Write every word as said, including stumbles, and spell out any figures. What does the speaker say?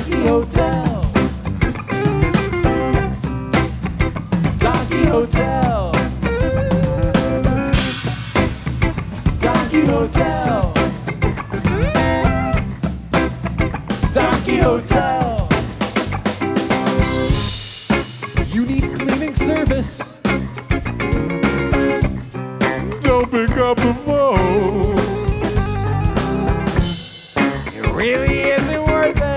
Donkey Hotel. Donkey Hotel. Donkey Hotel. Donkey Hotel. You need cleaning service. Don't pick up the phone.